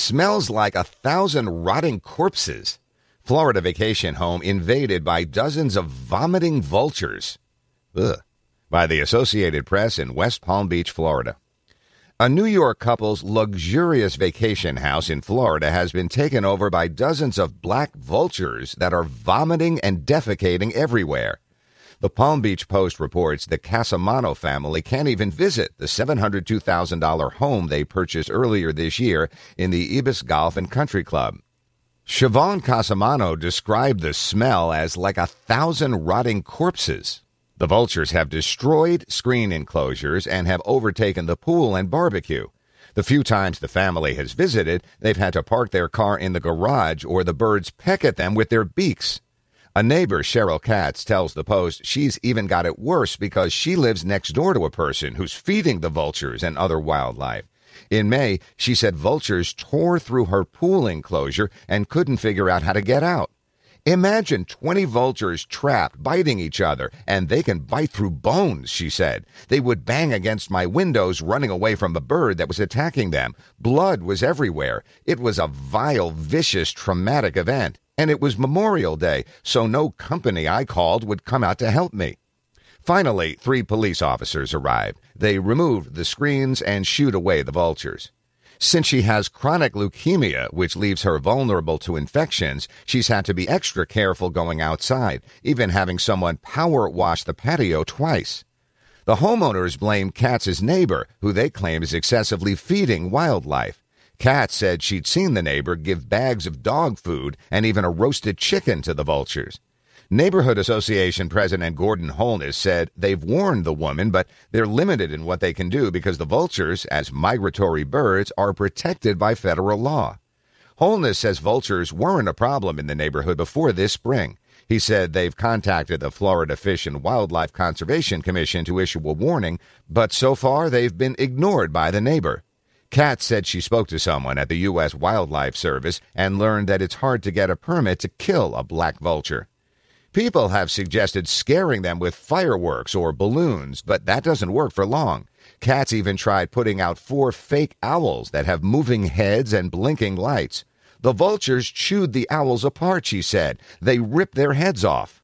Smells like 1,000 rotting corpses. Florida vacation home invaded by dozens of vomiting vultures. Ugh. By the Associated Press in West Palm Beach, Florida. A New York couple's luxurious vacation house in Florida has been taken over by dozens of black vultures that are vomiting and defecating everywhere. The Palm Beach Post reports the Casamano family can't even visit the $702,000 home they purchased earlier this year in the Ibis Golf and Country Club. Siobhan Casamano described the smell as like 1,000 rotting corpses. The vultures have destroyed screen enclosures and have overtaken the pool and barbecue. The few times the family has visited, they've had to park their car in the garage or the birds peck at them with their beaks. A neighbor, Cheryl Katz, tells the Post she's even got it worse because she lives next door to a person who's feeding the vultures and other wildlife. In May, she said vultures tore through her pool enclosure and couldn't figure out how to get out. Imagine 20 vultures trapped, biting each other, and they can bite through bones, she said. They would bang against my windows, running away from the bird that was attacking them. Blood was everywhere. It was a vile, vicious, traumatic event. And it was Memorial Day, so no company I called would come out to help me. Finally, 3 police officers arrived. They removed the screens and shooed away the vultures. Since she has chronic leukemia, which leaves her vulnerable to infections, she's had to be extra careful going outside, even having someone power wash the patio twice. The homeowners blame Katz's neighbor, who they claim is excessively feeding wildlife. Katz said she'd seen the neighbor give bags of dog food and even a roasted chicken to the vultures. Neighborhood Association President Gordon Holness said they've warned the woman, but they're limited in what they can do because the vultures, as migratory birds, are protected by federal law. Holness says vultures weren't a problem in the neighborhood before this spring. He said they've contacted the Florida Fish and Wildlife Conservation Commission to issue a warning, but so far they've been ignored by the neighbor. Katz said she spoke to someone at the U.S. Wildlife Service and learned that it's hard to get a permit to kill a black vulture. People have suggested scaring them with fireworks or balloons, but that doesn't work for long. Katz even tried putting out 4 fake owls that have moving heads and blinking lights. The vultures chewed the owls apart, she said. They ripped their heads off.